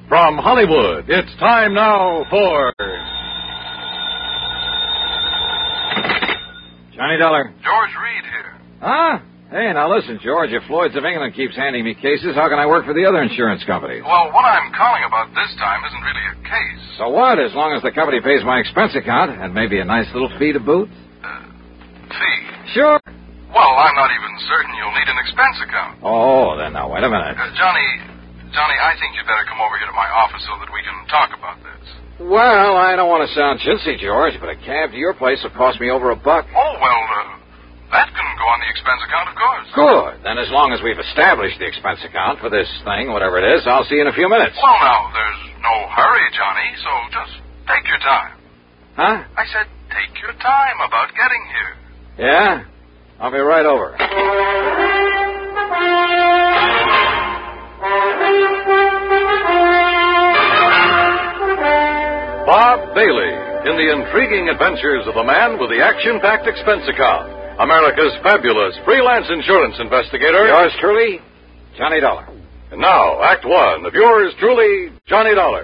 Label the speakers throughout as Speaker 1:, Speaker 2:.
Speaker 1: From Hollywood, it's time now for...
Speaker 2: Johnny Dollar.
Speaker 3: George Reed here.
Speaker 2: Huh? Hey, now listen, George. If Floyd's of England keeps handing me cases, how can I work for the other insurance companies?
Speaker 3: Well, what I'm calling about this time isn't really a case.
Speaker 2: So what, as long as the company pays my expense account, and maybe a nice little fee to boot?
Speaker 3: Fee?
Speaker 2: Sure.
Speaker 3: Well, I'm not even certain you'll need an expense account.
Speaker 2: Oh, then now, wait a minute.
Speaker 3: Johnny, I think you'd better come over here to my office so that we can talk about this.
Speaker 2: Well, I don't want to sound chintzy, George, but a cab to your place will cost me over $1.
Speaker 3: Oh, well, that can go on the expense account, of course.
Speaker 2: Good. Then as long as we've established the expense account for this thing, whatever it is, I'll see you in a few minutes.
Speaker 3: Well, now, there's no hurry, Johnny, so just take your time.
Speaker 2: Huh?
Speaker 3: I said take your time about getting here.
Speaker 2: Yeah? I'll be right over.
Speaker 1: Bob Bailey in the intriguing adventures of the man with the action-packed expense account. America's fabulous freelance insurance investigator.
Speaker 2: Yours truly, Johnny Dollar.
Speaker 1: And now, Act One of yours truly, Johnny Dollar.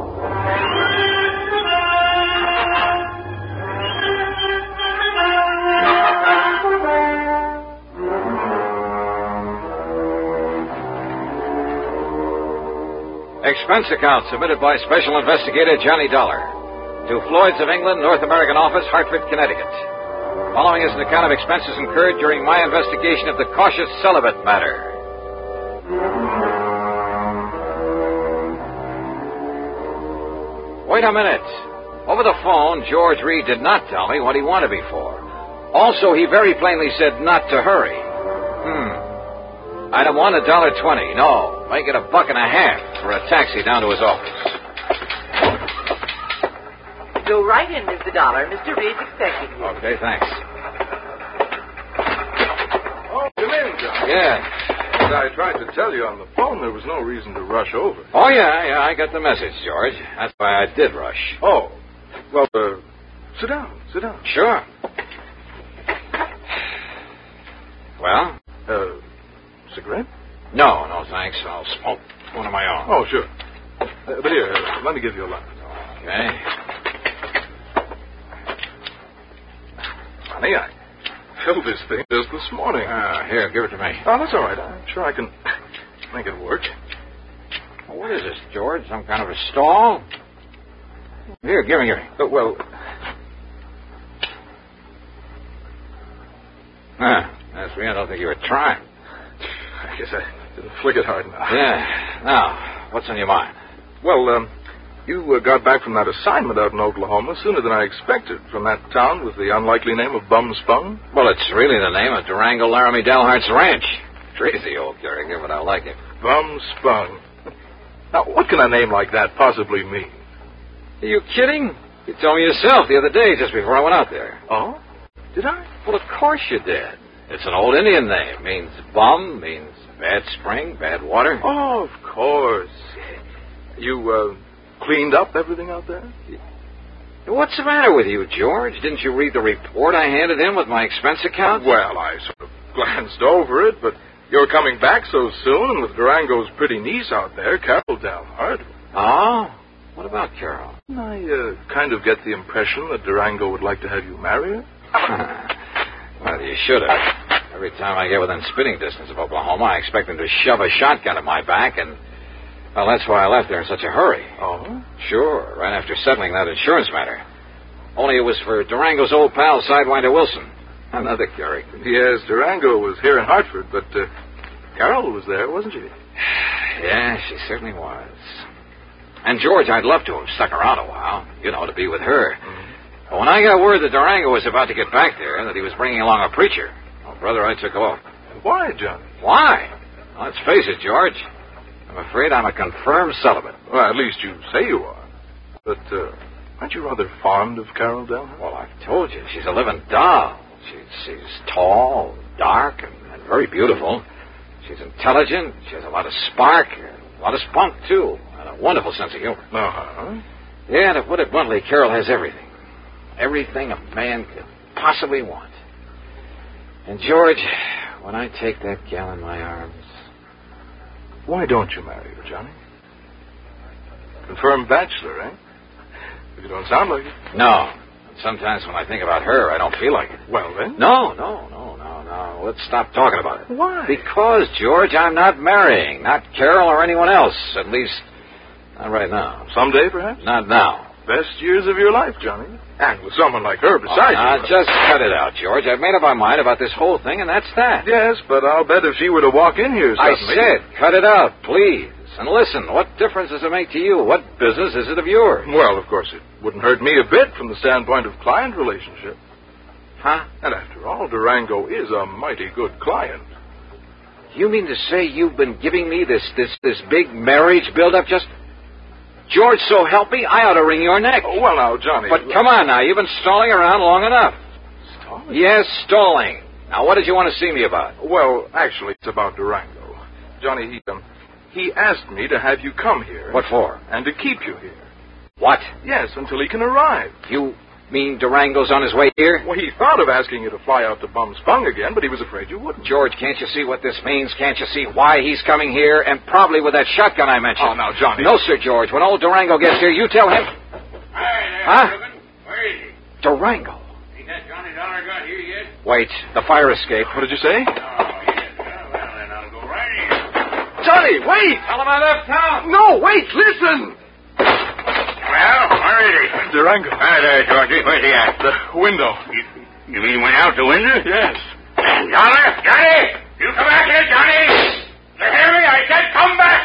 Speaker 2: Expense account submitted by Special Investigator Johnny Dollar to Floyd's of England, North American Office, Hartford, Connecticut. Following is an account of expenses incurred during my investigation of the cautious celibate matter. Wait a minute. Over the phone, George Reed did not tell me what he wanted me for. Also, he very plainly said not to hurry. Item 1, $1.20. No, make it $1.50 for a taxi down to his office.
Speaker 4: Go right in, Mr. Dollar. Mr. Reed's expecting you.
Speaker 2: Okay, thanks.
Speaker 3: Oh, come in, Johnny.
Speaker 2: Yeah.
Speaker 3: As I tried to tell you on the phone, there was no reason to rush over.
Speaker 2: Oh, yeah, I got the message, George. That's why I did rush.
Speaker 3: Oh, well, sit down.
Speaker 2: Sure. Well?
Speaker 3: Cigarette?
Speaker 2: No, thanks. I'll smoke one of my own.
Speaker 3: Oh, sure. But here, let me give you a light.
Speaker 2: Okay.
Speaker 3: Honey, I filled this thing just this morning.
Speaker 2: Here, give it to me.
Speaker 3: Oh, that's all right. I'm sure I can make it work.
Speaker 2: Well, what is this, George? Some kind of a stall? Here, give me.
Speaker 3: Well...
Speaker 2: That's me. I don't think you were trying.
Speaker 3: I guess I didn't flick it hard enough.
Speaker 2: Yeah. Now, what's on your mind?
Speaker 3: Well, you got back from that assignment out in Oklahoma sooner than I expected, from that town with the unlikely name of Bum Spung.
Speaker 2: Well, it's really the name of Durango Laramie Delhart's ranch. Crazy old character, but I like it.
Speaker 3: Bum Spung. Now, what can a name like that possibly mean?
Speaker 2: Are you kidding? You told me yourself the other day, just before I went out there.
Speaker 3: Oh? Did I?
Speaker 2: Well, of course you did. It's an old Indian name. Means bum, means bad spring, bad water.
Speaker 3: Oh, of course. You, cleaned up everything out there?
Speaker 2: What's the matter with you, George? Didn't you read the report I handed in with my expense account?
Speaker 3: Well, I sort of glanced over it, but you're coming back so soon, and with Durango's pretty niece out there, Carol Delhart.
Speaker 2: Oh? What about Carol?
Speaker 3: I, kind of get the impression that Durango would like to have you marry her.
Speaker 2: Well, you should have. Every time I get within spitting distance of Oklahoma, I expect him to shove a shotgun at my back, and, well, that's why I left there in such a hurry.
Speaker 3: Oh?
Speaker 2: Sure, right after settling that insurance matter. Only it was for Durango's old pal, Sidewinder Wilson. Another character.
Speaker 3: Yes, Durango was here in Hartford, but Carol was there, wasn't she?
Speaker 2: Yeah, she certainly was. And, George, I'd love to have stuck around a while, to be with her.
Speaker 3: Mm-hmm.
Speaker 2: But when I got word that Durango was about to get back there, and that he was bringing along a preacher, well, brother, I took off.
Speaker 3: Why, Johnny?
Speaker 2: Why? Well, let's face it, George. I'm afraid I'm a confirmed celibate.
Speaker 3: Well, at least you say you are. But, aren't you rather fond of Carol Delhart?
Speaker 2: Well, I've told you, she's a living doll. She's tall, dark, and very beautiful. She's intelligent. She has a lot of spark, a lot of spunk, too, and a wonderful sense of humor.
Speaker 3: Uh-huh.
Speaker 2: Yeah, to put it bluntly, Carol has everything. Everything a man could possibly want. And, George, when I take that gal in my arms...
Speaker 3: Why don't you marry her, Johnny? Confirmed bachelor, eh? You don't sound like it.
Speaker 2: No. Sometimes when I think about her, I don't feel like it.
Speaker 3: Well, then?
Speaker 2: No. Let's stop talking about it.
Speaker 3: Why?
Speaker 2: Because, George, I'm not marrying. Not Carol or anyone else. At least, not right now.
Speaker 3: Someday, perhaps?
Speaker 2: Not now.
Speaker 3: Best years of your life, Johnny. And with someone like her beside you.
Speaker 2: Just cut it out, George. I've made up my mind about this whole thing, and that's that.
Speaker 3: Yes, but I'll bet if she were to walk in here suddenly...
Speaker 2: I said, cut it out, please. And listen, what difference does it make to you? What business is it of yours?
Speaker 3: Well, of course, it wouldn't hurt me a bit from the standpoint of client relationship.
Speaker 2: Huh?
Speaker 3: And after all, Durango is a mighty good client.
Speaker 2: You mean to say you've been giving me this big marriage build-up just... George, so help me, I ought to wring your neck.
Speaker 3: Oh, well, now, Johnny...
Speaker 2: But come on now, you've been stalling around long enough.
Speaker 3: Stalling?
Speaker 2: Yes, stalling. Now, what did you want to see me about?
Speaker 3: Well, actually, it's about Durango. Johnny, he asked me to have you come here.
Speaker 2: What for?
Speaker 3: And to keep you here.
Speaker 2: What?
Speaker 3: Yes, until he can arrive.
Speaker 2: You mean Durango's on his way here?
Speaker 3: Well, he thought of asking you to fly out to Bum Spung again, but he was afraid you wouldn't.
Speaker 2: George, can't you see what this means? Can't you see why he's coming here? And probably with that shotgun I mentioned.
Speaker 3: Oh, now, Johnny.
Speaker 2: No, sir, George. When old Durango gets here, you tell him...
Speaker 5: Hi there,
Speaker 2: Huh?
Speaker 5: Reuben. Where is he?
Speaker 2: Durango.
Speaker 5: Ain't that Johnny Dollar got here yet?
Speaker 2: Wait, the fire escape.
Speaker 3: What did you say?
Speaker 5: Oh, yes. Well, then I'll go right in.
Speaker 3: Johnny, wait!
Speaker 2: Tell him I left town.
Speaker 3: No, wait, listen!
Speaker 5: Well, where is he?
Speaker 3: Durango.
Speaker 5: Hi there, Georgie. Where's he at?
Speaker 3: The window.
Speaker 5: You mean went out the window?
Speaker 3: Yes.
Speaker 5: Dollar, Johnny! You come back here, Johnny! You hear me? I said come back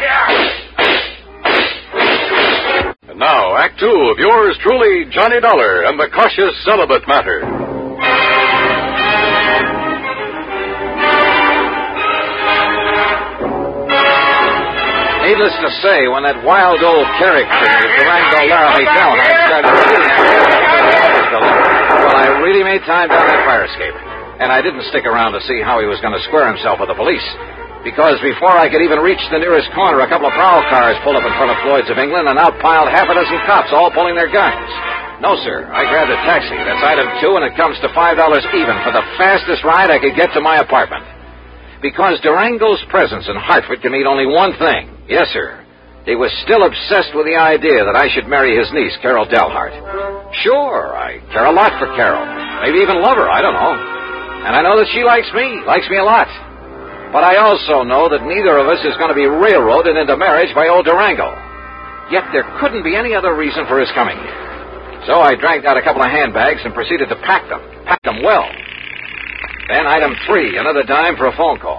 Speaker 5: here!
Speaker 1: And now, Act Two of yours truly, Johnny Dollar and the Cautious Celibate Matter.
Speaker 2: Needless to say, when that wild old character, Durango Laramie Delhart, started shooting at me, well, I really made time down that fire escape. And I didn't stick around to see how he was going to square himself with the police. Because before I could even reach the nearest corner, a couple of prowl cars pulled up in front of Floyd's of England and out piled half a dozen cops, all pulling their guns. No, sir. I grabbed a taxi. That's item 2, and it comes to $5 even for the fastest ride I could get to my apartment. Because Durango's presence in Hartford can mean only one thing. Yes, sir. He was still obsessed with the idea that I should marry his niece, Carol Delhart. Sure, I care a lot for Carol. Maybe even love her, I don't know. And I know that she likes me a lot. But I also know that neither of us is going to be railroaded into marriage by old Durango. Yet there couldn't be any other reason for his coming here. So I dragged out a couple of handbags and proceeded to pack them well. Then item 3, another dime for a phone call.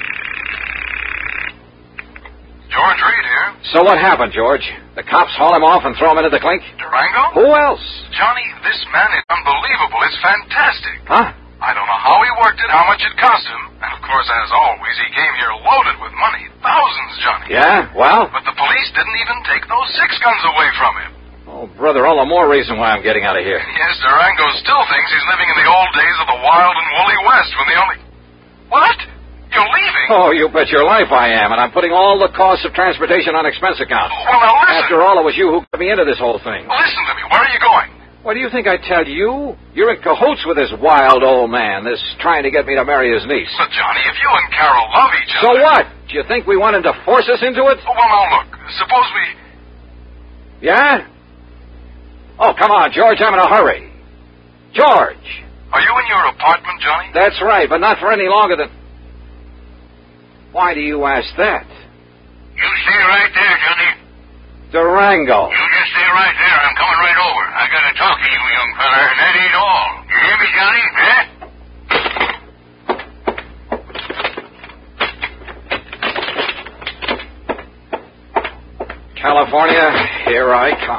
Speaker 3: George Reed here.
Speaker 2: So what happened, George? The cops haul him off and throw him into the clink?
Speaker 3: Durango?
Speaker 2: Who else?
Speaker 3: Johnny, this man is unbelievable. It's fantastic.
Speaker 2: Huh?
Speaker 3: I don't know how he worked it, how much it cost him. And, of course, as always, he came here loaded with money. Thousands, Johnny.
Speaker 2: Yeah? Well?
Speaker 3: But the police didn't even take those 6 guns away from him.
Speaker 2: Oh, brother, all the more reason why I'm getting out of here.
Speaker 3: Yes, Durango still thinks he's living in the old days of the wild and woolly West when the only... What? You're leaving?
Speaker 2: Oh, you bet your life I am, and I'm putting all the costs of transportation on expense account.
Speaker 3: Well, now listen.
Speaker 2: After all, it was you who got me into this whole thing.
Speaker 3: Listen to me. Where are you going?
Speaker 2: What do you think I tell you? You're in cahoots with this wild old man, this trying to get me to marry his niece.
Speaker 3: But, Johnny, if you and Carol love each
Speaker 2: So
Speaker 3: other...
Speaker 2: what? Do you think we want him to force us into it?
Speaker 3: Oh, well, now, look. Suppose we...
Speaker 2: Yeah? Oh, come on, George, I'm in a hurry. George!
Speaker 3: Are you in your apartment, Johnny?
Speaker 2: That's right, but not for any longer than... Why do you ask that?
Speaker 5: You stay right there, Johnny.
Speaker 2: Durango.
Speaker 5: You just stay right there. I'm coming right over. I gotta talk to you, young feller, and that ain't all. You hear me, Johnny?
Speaker 2: California, here I come.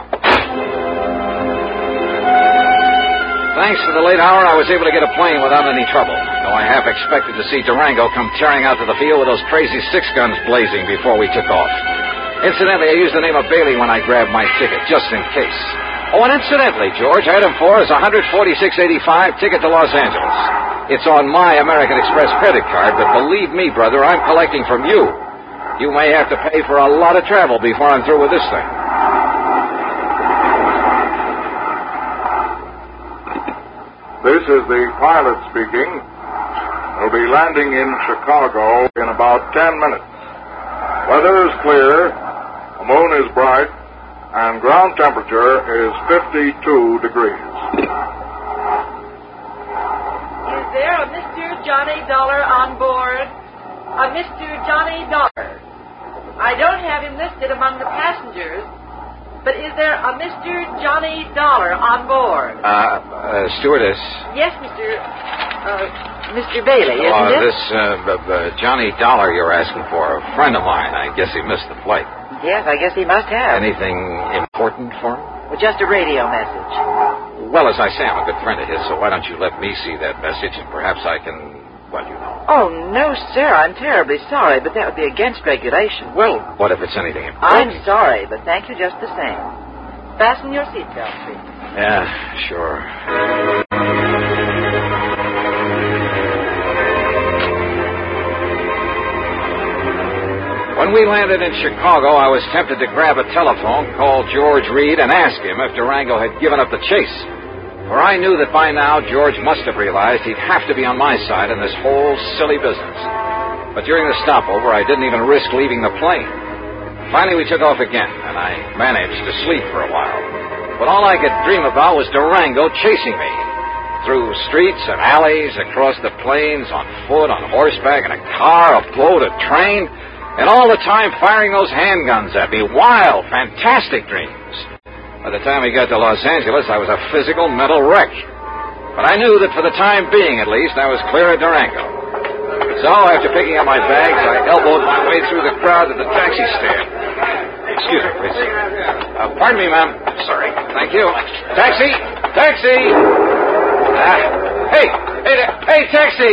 Speaker 2: Thanks to the late hour, I was able to get a plane without any trouble, though I half expected to see Durango come tearing out to the field with those crazy 6 guns blazing before we took off. Incidentally, I used the name of Bailey when I grabbed my ticket, just in case. Oh, and incidentally, George, item 4 is $146.85 ticket to Los Angeles. It's on my American Express credit card, but believe me, brother, I'm collecting from you. You may have to pay for a lot of travel before I'm through with this thing.
Speaker 6: This is the pilot speaking. We'll be landing in Chicago in about 10 minutes. Weather is clear, the moon is bright, and ground temperature is 52 degrees.
Speaker 4: Is there a Mr. Johnny Dollar on board? A Mr. Johnny Dollar. I don't have him listed among the passengers, but is there a Mr. Johnny Dollar on board?
Speaker 2: Stewardess.
Speaker 4: Yes, Mr. Bailey, isn't it?
Speaker 2: This Johnny Dollar you're asking for, a friend of mine. I guess he missed the flight.
Speaker 4: Yes, I guess he must have.
Speaker 2: Anything important for him?
Speaker 4: Well, just a radio message.
Speaker 2: Well, as I say, I'm a good friend of his, so why don't you let me see that message, and perhaps I can,
Speaker 4: Oh, no, sir, I'm terribly sorry, but that would be against regulation.
Speaker 2: Well, what if it's anything important?
Speaker 4: I'm sorry, but thank you just the same. Fasten your seatbelt, please.
Speaker 2: Yeah, sure. When we landed in Chicago, I was tempted to grab a telephone, call George Reed, and ask him if Durango had given up the chase. For I knew that by now George must have realized he'd have to be on my side in this whole silly business. But during the stopover, I didn't even risk leaving the plane. Finally, we took off again, and I managed to sleep for a while. But all I could dream about was Durango chasing me. Through streets and alleys, across the plains, on foot, on horseback, in a car, a boat, a train, and all the time firing those handguns at me. Wild, fantastic dreams. By the time we got to Los Angeles, I was a physical, mental wreck. But I knew that for the time being, at least, I was clear of Durango. So, after picking up my bags, I elbowed my way through the crowd to the taxi stand. Excuse me, please. Pardon me, ma'am. Sorry. Thank you. Taxi! Taxi! Hey, taxi!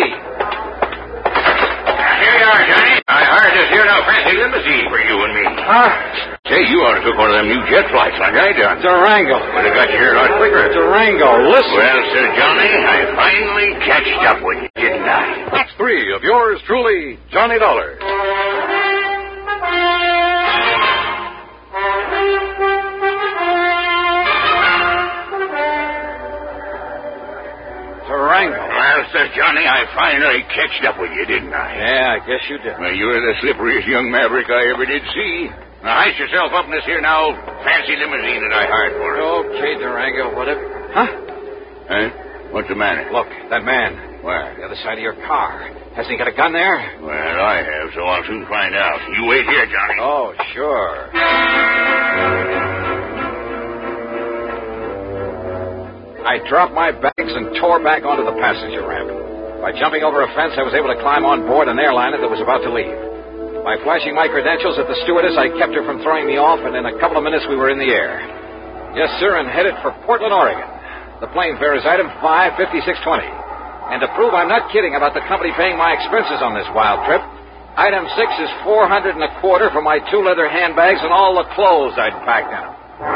Speaker 5: Here you are, Johnny. I hired this here now fancy limousine for you and me.
Speaker 2: Huh?
Speaker 5: Say, you ought to took one of them new jet flights like I done.
Speaker 2: Durango.
Speaker 5: Would have got you here a lot quicker.
Speaker 2: Durango, listen.
Speaker 5: Well, Sir Johnny, I finally catched up with you, didn't I?
Speaker 1: Act 3 of yours truly, Johnny Dollar.
Speaker 2: Durango.
Speaker 5: Well, Sir Johnny, I finally catched up with you, didn't I?
Speaker 2: Yeah, I guess you did.
Speaker 5: Well, you're the slipperiest young maverick I ever did see. Now, heist yourself up in this here now fancy limousine that I hired for us.
Speaker 2: Okay, Durango, whatever. Huh?
Speaker 5: Huh? What's the matter?
Speaker 2: Look, that man.
Speaker 5: Where?
Speaker 2: The other side of your car. Hasn't he got a gun there?
Speaker 5: Well, I have, so I'll soon find out. You wait here, Johnny.
Speaker 2: Oh, sure. I dropped my bags and tore back onto the passenger ramp. By jumping over a fence, I was able to climb on board an airliner that was about to leave. By flashing my credentials at the stewardess, I kept her from throwing me off, and in a couple of minutes we were in the air. Yes, sir, and headed for Portland, Oregon. The plane fare is item 55620. And to prove I'm not kidding about the company paying my expenses on this wild trip, item 6 is $425 for my 2 leather handbags and all the clothes I'd packed in them.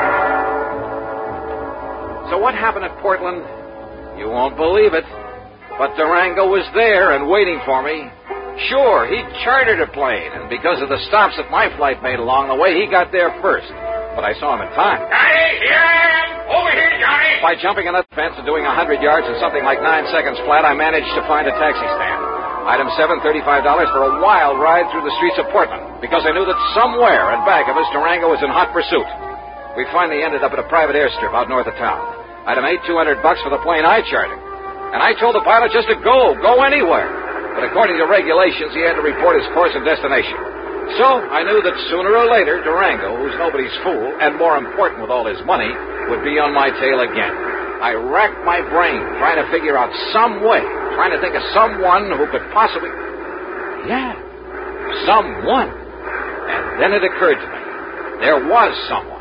Speaker 2: So what happened at Portland? You won't believe it. But Durango was there and waiting for me. Sure, he chartered a plane, and because of the stops that my flight made along the way, he got there first. But I saw him in time.
Speaker 5: Johnny, here I am! Over here, Johnny!
Speaker 2: By jumping another fence and doing 100 yards in something like 9 seconds flat, I managed to find a taxi stand. Item 7, $35 for a wild ride through the streets of Portland, because I knew that somewhere in back of us, Durango was in hot pursuit. We finally ended up at a private airstrip out north of town. Item 8, $200 for the plane I chartered. And I told the pilot just to go anywhere. But according to regulations, he had to report his course and destination. So I knew that sooner or later, Durango, who's nobody's fool, and more important with all his money, would be on my tail again. I racked my brain trying to figure out some way, trying to think of someone who could possibly... Yeah, someone. And then it occurred to me. There was someone.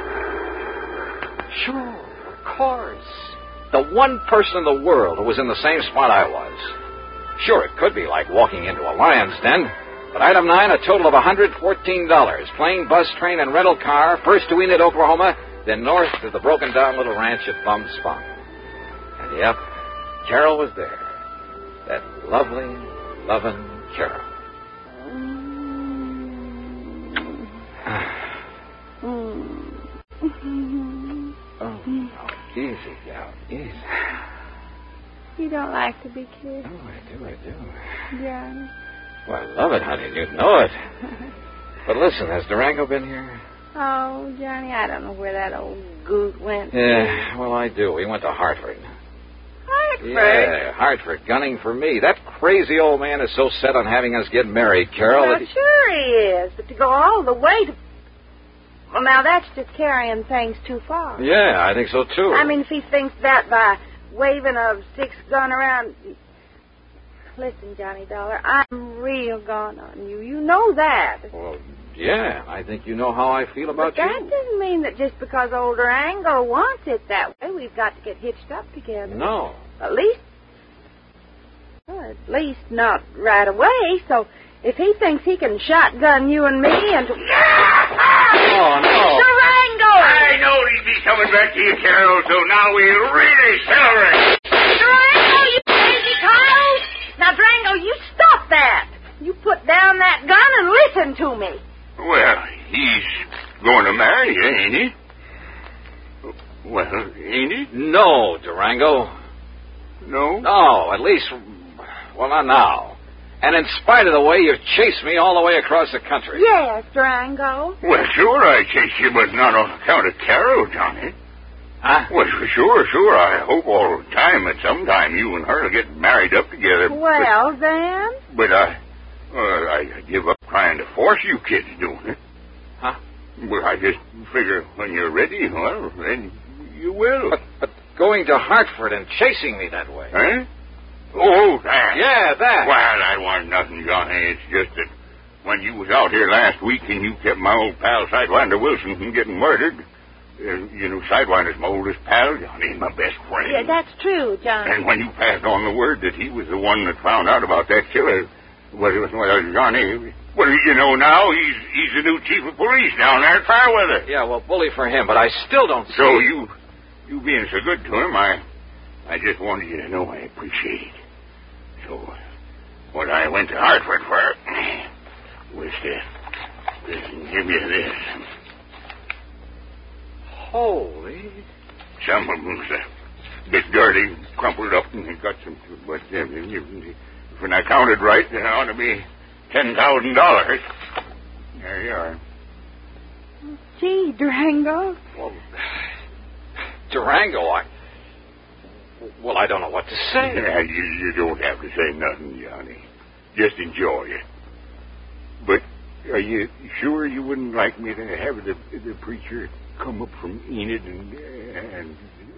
Speaker 2: Sure, of course. The one person in the world who was in the same spot I was. Sure, it could be like walking into a lion's den. But item 9, a total of $114. Plane, bus, train, and rental car. First to Enid, Oklahoma, then north to the broken-down little ranch at Bum Spunk. And yep, Carol was there. That lovely, loving Carol. Oh, no. Easy, gal, easy.
Speaker 7: You don't like to be kissed.
Speaker 2: Oh, I do.
Speaker 7: Johnny.
Speaker 2: Well, I love it, honey. You know it. But listen, has Durango been here?
Speaker 7: Oh, Johnny, I don't know where that old goot went.
Speaker 2: Yeah, well, I do. He went to Hartford.
Speaker 7: Hartford?
Speaker 2: Yeah, Hartford, gunning for me. That crazy old man is so set on having us get married, Carol.
Speaker 7: Well, sure he is, but to go all the way to... Well, now, that's just carrying things too far.
Speaker 2: Yeah, I think so, too.
Speaker 7: I mean, if he thinks that by waving a 6-gun around... Listen, Johnny Dollar, I'm real gone on you. You know that.
Speaker 2: Well, yeah, I think you know how I feel about
Speaker 7: but that doesn't mean that just because old Durango wants it that way, we've got to get hitched up together.
Speaker 2: No.
Speaker 7: At least not right away. So if he thinks he can shotgun you and me and...
Speaker 2: Oh, no.
Speaker 7: Durango!
Speaker 5: I know he'd be coming back to you, Carol, so now we really celebrate.
Speaker 7: Durango, you crazy coyote! Now, Durango, you stop that. You put down that gun and listen to me.
Speaker 5: Well, he's going to marry you, ain't he? Well, ain't he?
Speaker 2: No, Durango.
Speaker 5: No?
Speaker 2: No, at least... Well, not now. And in spite of the way you chased me all the way across the country.
Speaker 7: Yes, Durango.
Speaker 5: Well, sure I chase you, but not on account of Carol, Johnny.
Speaker 2: Huh?
Speaker 5: Well, sure. I hope all the time that sometime you and her will get married up together.
Speaker 7: Well, then?
Speaker 5: But I give up trying to force you kids doing it.
Speaker 2: Huh?
Speaker 5: Well, I just figure when you're ready, well, then you will.
Speaker 2: But going to Hartford and chasing me that way.
Speaker 5: Huh? Oh, that.
Speaker 2: Yeah, that.
Speaker 5: Well, that wasn't nothing, Johnny. It's just that when you was out here last week and you kept my old pal Sidewinder Wilson from getting murdered, Sidewinder's my oldest pal, Johnny, my best friend.
Speaker 7: Yeah, that's true, Johnny.
Speaker 5: And when you passed on the word that he was the one that found out about that killer, Johnny, what do you know now? He's the new chief of police down there at Fairweather.
Speaker 2: Yeah, well, bully for him, but I still don't see...
Speaker 5: So you being so good to him, I just wanted you to know I appreciate it. So, what I went to Hartford for was to give you this.
Speaker 2: Holy...
Speaker 5: Some of them's a bit dirty, crumpled up, and they got some... But when I counted right, there ought to be $10,000. There you are.
Speaker 7: Gee, Durango.
Speaker 2: Well, Durango, I don't know what to say.
Speaker 5: Yeah, you don't have to say nothing, Johnny. Just enjoy it. But are you sure you wouldn't like me to have the preacher come up from Enid and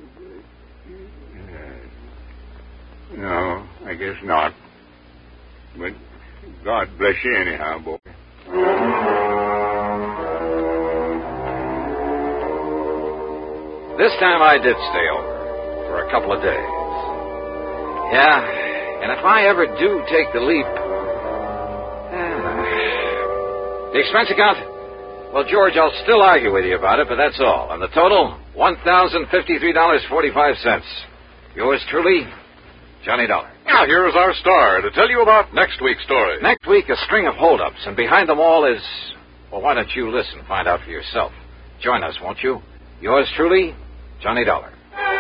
Speaker 5: no, I guess not. But God bless you anyhow, boy.
Speaker 2: This time I did stay over for a couple of days. Yeah, and if I ever do take the leap... The expense account? Well, George, I'll still argue with you about it, but that's all. And the total, $1,053.45. Yours truly, Johnny Dollar.
Speaker 1: Now, here is our star to tell you about next week's story.
Speaker 2: Next week, a string of holdups, and behind them all is... Well, why don't you listen and find out for yourself? Join us, won't you? Yours truly, Johnny Dollar.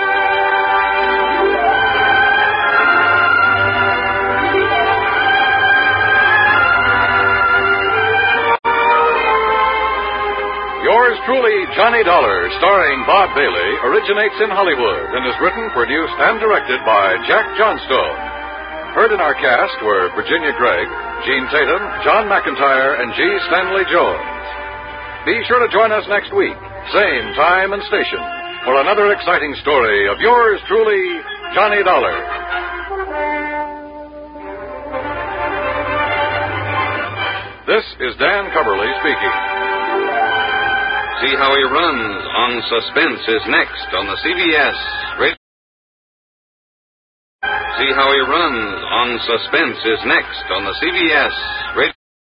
Speaker 1: Yours truly, Johnny Dollar, starring Bob Bailey, originates in Hollywood and is written, produced, and directed by Jack Johnstone. Heard in our cast were Virginia Gregg, Gene Tatum, John McIntyre, and G. Stanley Jones. Be sure to join us next week, same time and station, for another exciting story of yours truly, Johnny Dollar. This is Dan Coverly speaking.
Speaker 8: See How He Runs on Suspense is next on the CBS Radio. See How He Runs on Suspense is next on the CBS Radio.